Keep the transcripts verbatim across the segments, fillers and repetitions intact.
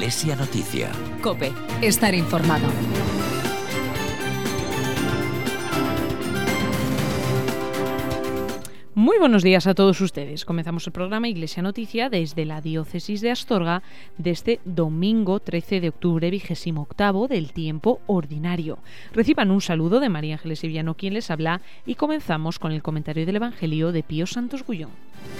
Iglesia Noticia. COPE. Estar informado. Muy buenos días a todos ustedes. Comenzamos el programa Iglesia Noticia desde la Diócesis de Astorga de este domingo trece de octubre, vigésimo octavo del tiempo ordinario. Reciban un saludo de María Ángeles Sevillano, quien les habla, y comenzamos con el comentario del Evangelio de Pío Santos Gullón.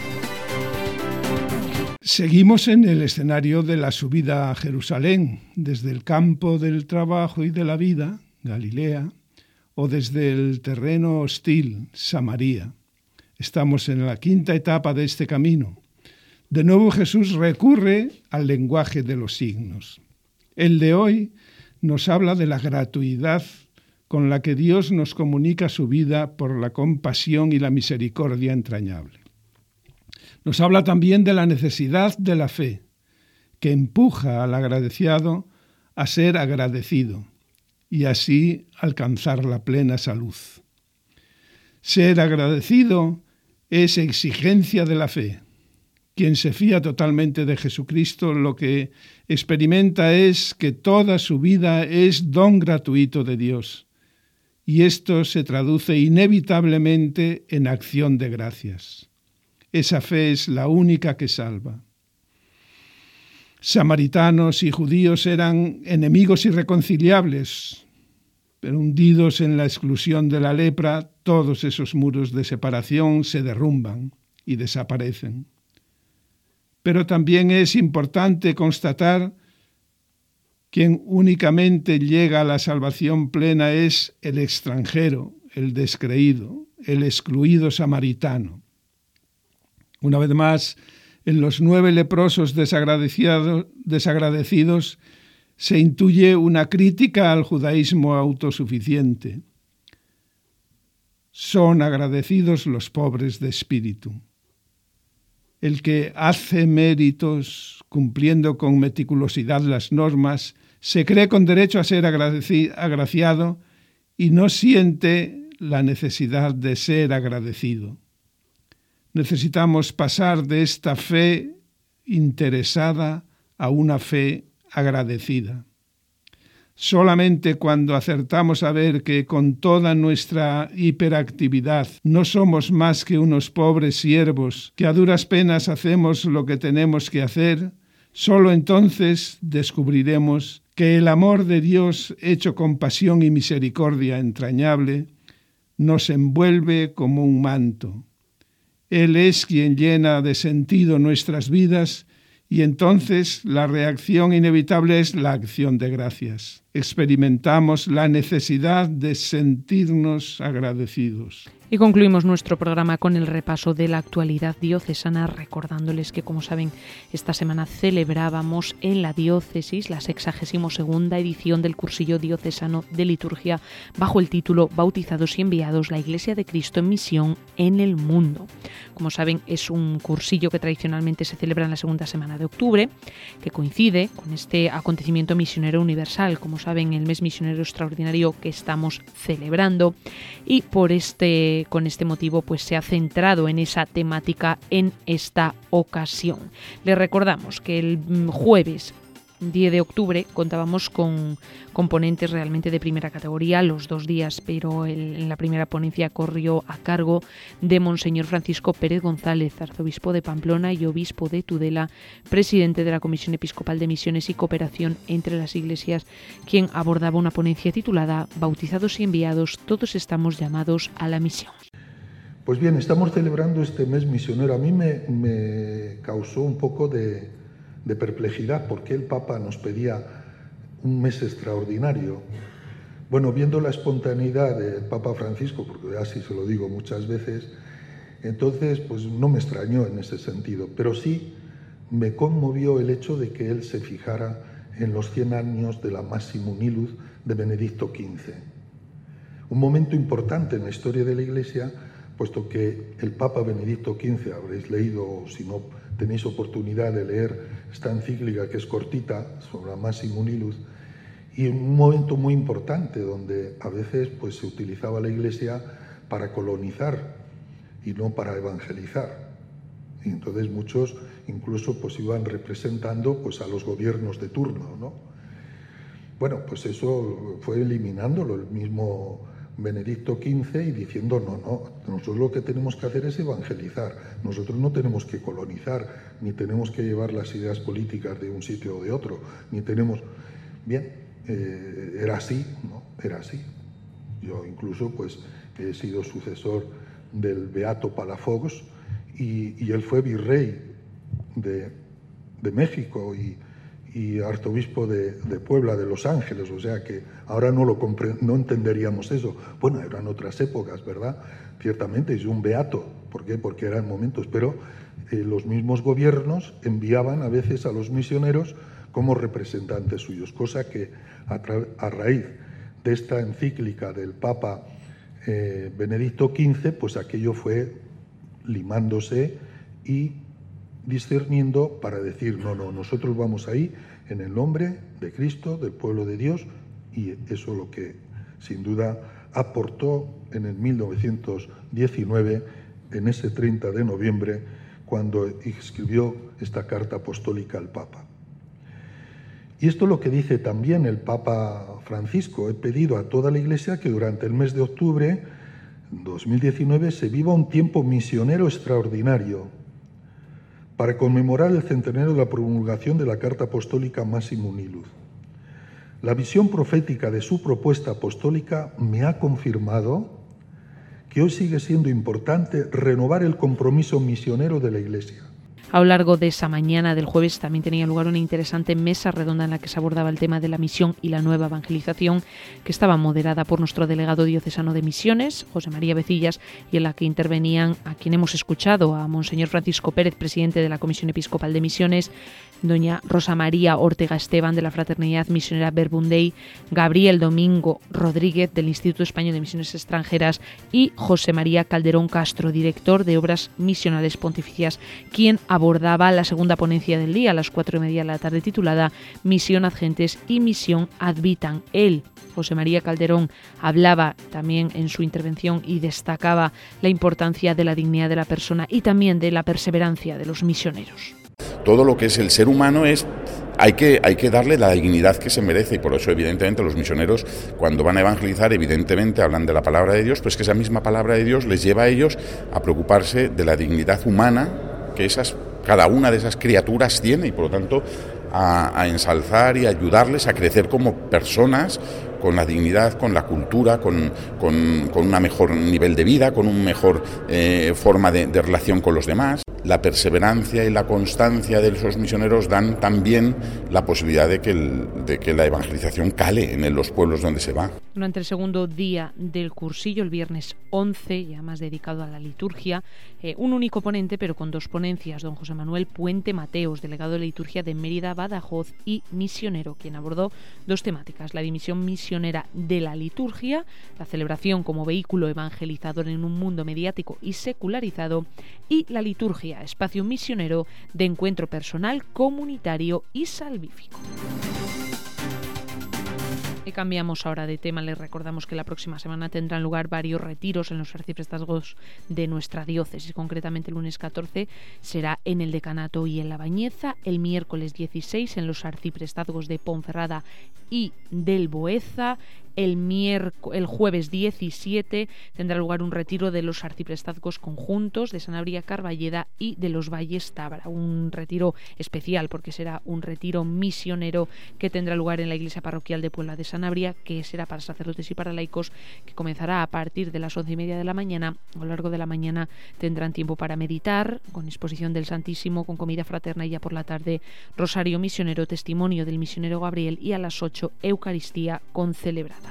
Seguimos en el escenario de la subida a Jerusalén, desde el campo del trabajo y de la vida, Galilea, o desde el terreno hostil, Samaria. Estamos en la quinta etapa de este camino. De nuevo Jesús recurre al lenguaje de los signos. El de hoy nos habla de la gratuidad con la que Dios nos comunica su vida por la compasión y la misericordia entrañable. Nos habla también de la necesidad de la fe, que empuja al agradecido a ser agradecido y así alcanzar la plena salud. Ser agradecido es exigencia de la fe. Quien se fía totalmente de Jesucristo lo que experimenta es que toda su vida es don gratuito de Dios, y esto se traduce inevitablemente en acción de gracias. Esa fe es la única que salva. Samaritanos y judíos eran enemigos irreconciliables, pero hundidos en la exclusión de la lepra, todos esos muros de separación se derrumban y desaparecen. Pero también es importante constatar que quien únicamente llega a la salvación plena es el extranjero, el descreído, el excluido samaritano. Una vez más, en los nueve leprosos desagradecidos, desagradecidos se intuye una crítica al judaísmo autosuficiente. Son agradecidos los pobres de espíritu. El que hace méritos cumpliendo con meticulosidad las normas se cree con derecho a ser agradeci- agraciado y no siente la necesidad de ser agradecido. Necesitamos pasar de esta fe interesada a una fe agradecida. Solamente cuando acertamos a ver que con toda nuestra hiperactividad no somos más que unos pobres siervos que a duras penas hacemos lo que tenemos que hacer, solo entonces descubriremos que el amor de Dios hecho compasión y misericordia entrañable nos envuelve como un manto. Él es quien llena de sentido nuestras vidas y entonces la reacción inevitable es la acción de gracias. Experimentamos la necesidad de sentirnos agradecidos. Y concluimos nuestro programa con el repaso de la actualidad diocesana, recordándoles que, como saben, esta semana celebrábamos en la diócesis la sexagésima segunda edición del cursillo diocesano de liturgia bajo el título Bautizados y enviados, la Iglesia de Cristo en misión en el mundo. Como saben, es un cursillo que tradicionalmente se celebra en la segunda semana de octubre, que coincide con este acontecimiento misionero universal, como saben, el mes misionero extraordinario que estamos celebrando, y por este con este motivo pues se ha centrado en esa temática en esta ocasión. Les recordamos que el jueves diez de octubre contábamos con componentes realmente de primera categoría los dos días, pero el, en la primera ponencia corrió a cargo de Monseñor Francisco Pérez González, arzobispo de Pamplona y obispo de Tudela, presidente de la Comisión Episcopal de Misiones y Cooperación entre las Iglesias, quien abordaba una ponencia titulada Bautizados y enviados, todos estamos llamados a la misión. Pues bien, estamos celebrando este mes misionero. A mí me, me causó un poco de, de perplejidad porque el Papa nos pedía un mes extraordinario. Bueno, viendo la espontaneidad del Papa Francisco, porque así se lo digo muchas veces, entonces pues no me extrañó en ese sentido, pero sí me conmovió el hecho de que él se fijara en los cien años de la Massima Unilud de Benedicto quince. Un momento importante en la historia de la Iglesia, puesto que el Papa Benedicto quince, habréis leído, si no tenéis oportunidad de leer esta encíclica que es cortita, sobre la Massima Unilud, y un momento muy importante donde a veces pues, se utilizaba la Iglesia para colonizar y no para evangelizar. Y entonces muchos incluso pues iban representando pues a los gobiernos de turno, ¿no? Bueno, pues eso fue eliminándolo el mismo Benedicto quince y diciendo no, no, nosotros lo que tenemos que hacer es evangelizar, nosotros no tenemos que colonizar, ni tenemos que llevar las ideas políticas de un sitio o de otro, ni tenemos... Bien, eh, era así, ¿no? Era así. Yo incluso pues he sido sucesor del Beato Palafox y, y él fue virrey de, de México y, y arzobispo de, de Puebla, de Los Ángeles, o sea que ahora no lo compre, no entenderíamos eso. Bueno, eran otras épocas, ¿verdad? Ciertamente es un beato, ¿por qué? Porque eran momentos, pero eh, los mismos gobiernos enviaban a veces a los misioneros como representantes suyos, cosa que a, a raíz de esta encíclica del Papa eh, Benedicto quince, pues aquello fue limándose y discerniendo para decir, no, no, nosotros vamos ahí en el nombre de Cristo, del pueblo de Dios, y eso lo que sin duda aportó en el mil novecientos diecinueve, en ese treinta de noviembre, cuando escribió esta carta apostólica al Papa. Y esto es lo que dice también el Papa Francisco: he pedido a toda la Iglesia que durante el mes de octubre dos mil diecinueve se viva un tiempo misionero extraordinario para conmemorar el centenario de la promulgación de la Carta Apostólica Massimo Unilud. La visión profética de su propuesta apostólica me ha confirmado que hoy sigue siendo importante renovar el compromiso misionero de la Iglesia. A lo largo de esa mañana del jueves también tenía lugar una interesante mesa redonda en la que se abordaba el tema de la misión y la nueva evangelización, que estaba moderada por nuestro delegado diocesano de Misiones, José María Becillas, y en la que intervenían a quien hemos escuchado, a Monseñor Francisco Pérez, presidente de la Comisión Episcopal de Misiones, doña Rosa María Ortega Esteban, de la Fraternidad Misionera Verbum Dei, Gabriel Domingo Rodríguez, del Instituto Español de Misiones Extranjeras, y José María Calderón Castro, director de Obras Misionales Pontificias, quien abordaba la segunda ponencia del día a las cuatro y media de la tarde, titulada Misión ad Gentes y Misión ad Vitam. Él, José María Calderón, hablaba también en su intervención y destacaba la importancia de la dignidad de la persona y también de la perseverancia de los misioneros. Todo lo que es el ser humano es hay que, hay que darle la dignidad que se merece, y por eso evidentemente los misioneros, cuando van a evangelizar, evidentemente hablan de la palabra de Dios, pues que esa misma palabra de Dios les lleva a ellos a preocuparse de la dignidad humana que esas, cada una de esas criaturas tiene, y por lo tanto a, a ensalzar y ayudarles a crecer como personas, con la dignidad, con la cultura, con, con, con un mejor nivel de vida, con una mejor eh, forma de, de relación con los demás. La perseverancia y la constancia de esos misioneros dan también la posibilidad de que, el, de que la evangelización cale en los pueblos donde se va. Durante el segundo día del cursillo, el viernes once, ya más dedicado a la liturgia, eh, un único ponente, pero con dos ponencias, don José Manuel Puente Mateos, delegado de liturgia de Mérida, Badajoz, y misionero, quien abordó dos temáticas: la dimensión misionera de la liturgia, la celebración como vehículo evangelizador en un mundo mediático y secularizado, y la liturgia, espacio misionero de encuentro personal, comunitario y salvífico. Y cambiamos ahora de tema. Les recordamos que la próxima semana tendrán lugar varios retiros en los arciprestazgos de nuestra diócesis. Concretamente el lunes catorce será en el Decanato y en La Bañeza, el miércoles dieciséis en los arciprestazgos de Ponferrada y del Boeza. El, miérc- el jueves diecisiete tendrá lugar un retiro de los arciprestazgos conjuntos de Sanabria, Carballeda y de los Valles Tábara. Un retiro especial porque será un retiro misionero que tendrá lugar en la iglesia parroquial de Puebla de Sanabria, que será para sacerdotes y para laicos, que comenzará a partir de las once y media de la mañana. A lo largo de la mañana tendrán tiempo para meditar, con exposición del Santísimo, con comida fraterna, y ya por la tarde rosario misionero, testimonio del misionero Gabriel, y a las ocho Eucaristía concelebrada.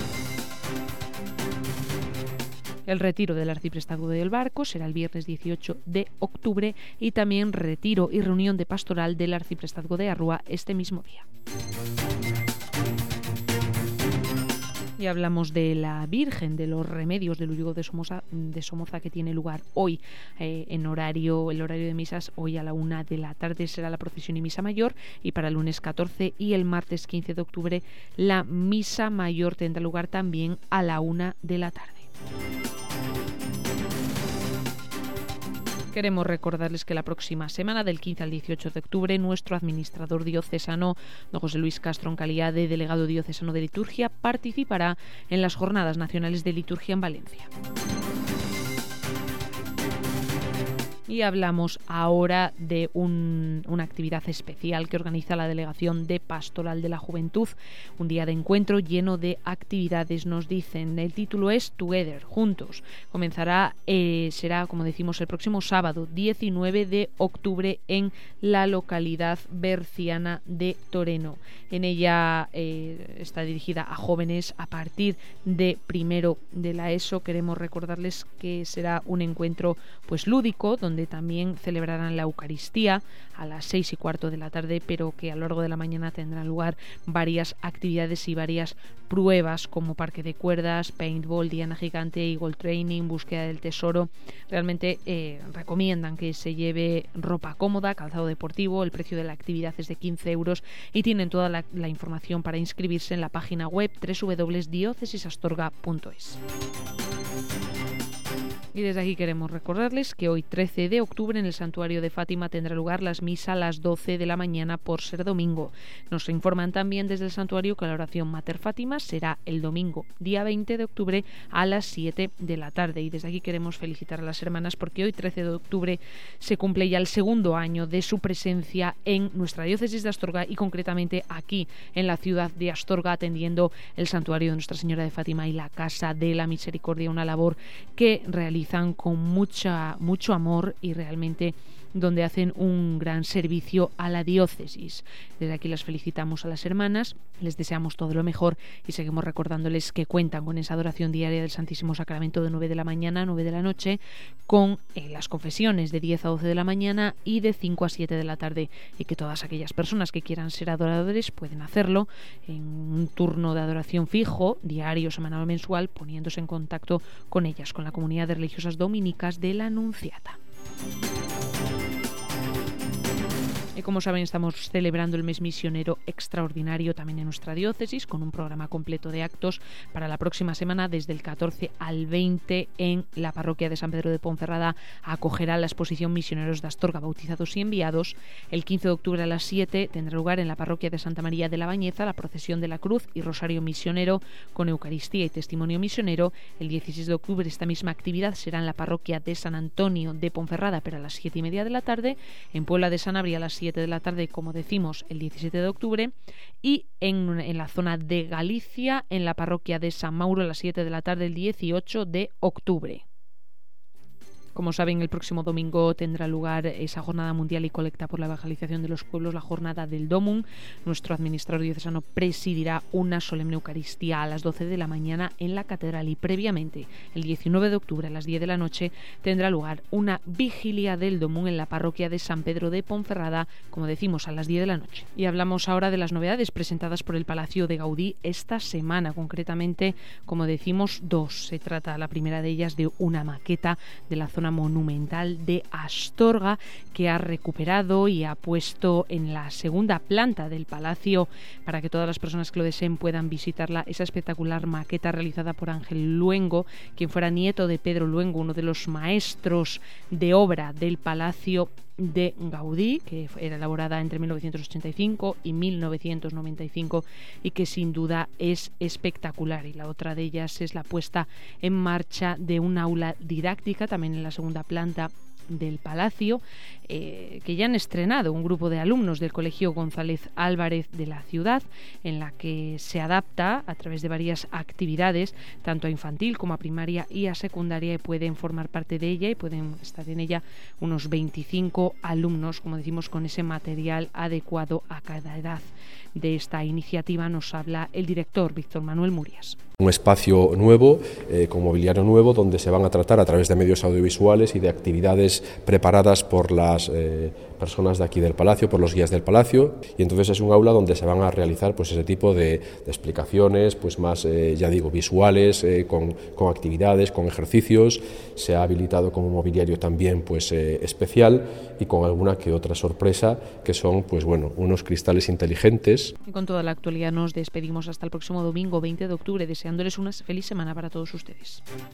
El retiro del arciprestazgo del Barco será el viernes dieciocho de octubre, y también retiro y reunión de pastoral del arciprestazgo de Arrúa este mismo día. Y hablamos de la Virgen de los Remedios del Ulligo de Somoza, de Somoza, que tiene lugar hoy eh, en horario, el horario de misas. Hoy a la una de la tarde será la procesión y misa mayor, y para el lunes catorce y el martes quince de octubre la misa mayor tendrá lugar también a la una de la tarde. Queremos recordarles que la próxima semana, del quince al dieciocho de octubre, nuestro administrador diocesano, don José Luis Castro, en calidad de delegado diocesano de liturgia, participará en las Jornadas Nacionales de Liturgia en Valencia. Y hablamos ahora de un, una actividad especial que organiza la Delegación de Pastoral de la Juventud, un día de encuentro lleno de actividades, nos dicen. El título es Together, Juntos. Comenzará, eh, será, como decimos, el próximo sábado, diecinueve de octubre, en la localidad berciana de Toreno. En ella eh, está dirigida a jóvenes a partir de primero de la ESO. Queremos recordarles que será un encuentro pues lúdico, donde donde también celebrarán la Eucaristía a las seis y cuarto de la tarde, pero que a lo largo de la mañana tendrán lugar varias actividades y varias pruebas, como parque de cuerdas, paintball, diana gigante, eagle training, búsqueda del tesoro. Realmente eh, recomiendan que se lleve ropa cómoda, calzado deportivo. El precio de la actividad es de quince euros y tienen toda la, la información para inscribirse en la página web doble u doble u doble u punto diócesis astorga punto es. Y desde aquí queremos recordarles que hoy, trece de octubre, en el Santuario de Fátima tendrá lugar la misa a las doce de la mañana por ser domingo. Nos informan también desde el santuario que la oración Mater Fátima será el domingo, día veinte de octubre, a las siete de la tarde. Y desde aquí queremos felicitar a las hermanas porque hoy, trece de octubre, se cumple ya el segundo año de su presencia en nuestra diócesis de Astorga y concretamente aquí en la ciudad de Astorga, atendiendo el santuario de Nuestra Señora de Fátima y la Casa de la Misericordia, una labor que realiza con mucha, mucho amor y realmente donde hacen un gran servicio a la diócesis. Desde aquí las felicitamos a las hermanas, les deseamos todo lo mejor y seguimos recordándoles que cuentan con esa adoración diaria del Santísimo Sacramento de nueve de la mañana a nueve de la noche, con eh, las confesiones de diez a doce de la mañana y de cinco a siete de la tarde, y que todas aquellas personas que quieran ser adoradores pueden hacerlo en un turno de adoración fijo, diario, semanal o mensual, poniéndose en contacto con ellas, con la comunidad de religiosas dominicas de la Anunciata. Y como saben, estamos celebrando el mes misionero extraordinario también en nuestra diócesis, con un programa completo de actos para la próxima semana. Desde el catorce al veinte, en la parroquia de San Pedro de Ponferrada acogerá la exposición Misioneros de Astorga, bautizados y enviados. El quince de octubre a las siete tendrá lugar en la parroquia de Santa María de la Bañeza la procesión de la Cruz y Rosario Misionero con Eucaristía y Testimonio Misionero. El dieciséis de octubre esta misma actividad será en la parroquia de San Antonio de Ponferrada, pero a las siete y media de la tarde. En Puebla de Sanabria a las siete de la tarde, como decimos, el diecisiete de octubre, y en, en la zona de Galicia, en la parroquia de San Mauro a las siete de la tarde, el dieciocho de octubre. Como saben, el próximo domingo tendrá lugar esa jornada mundial y colecta por la evangelización de los pueblos, la jornada del Domum. Nuestro administrador diocesano presidirá una solemne Eucaristía a las doce de la mañana en la catedral, y previamente, el diecinueve de octubre a las diez de la noche, tendrá lugar una vigilia del Domum en la parroquia de San Pedro de Ponferrada, como decimos, a las diez de la noche. Y hablamos ahora de las novedades presentadas por el Palacio de Gaudí esta semana, concretamente, como decimos, dos. Se trata, la primera de ellas, de una maqueta de la zona monumental de Astorga, que ha recuperado y ha puesto en la segunda planta del palacio, para que todas las personas que lo deseen puedan visitarla, esa espectacular maqueta realizada por Ángel Luengo, quien fuera nieto de Pedro Luengo, uno de los maestros de obra del Palacio de Gaudí, que era elaborada entre mil novecientos ochenta y cinco y mil novecientos noventa y cinco, y que sin duda es espectacular. Y la otra de ellas es la puesta en marcha de un aula didáctica también en la segunda planta del Palacio, eh, que ya han estrenado un grupo de alumnos del Colegio González Álvarez de la ciudad, en la que se adapta a través de varias actividades, tanto a infantil como a primaria y a secundaria, y pueden formar parte de ella y pueden estar en ella unos veinticinco alumnos, como decimos, con ese material adecuado a cada edad. De esta iniciativa nos habla el director Víctor Manuel Murias. Un espacio nuevo, eh, con mobiliario nuevo, donde se van a tratar a través de medios audiovisuales y de actividades preparadas por las eh, personas de aquí del Palacio, por los guías del Palacio, y entonces es un aula donde se van a realizar pues ese tipo de, de explicaciones pues más, eh, ya digo, visuales, eh, con, con actividades, con ejercicios. Se ha habilitado como mobiliario también pues eh, especial, y con alguna que otra sorpresa, que son pues bueno, unos cristales inteligentes. Y con toda la actualidad nos despedimos hasta el próximo domingo veinte de octubre, deseándoles una feliz semana para todos ustedes.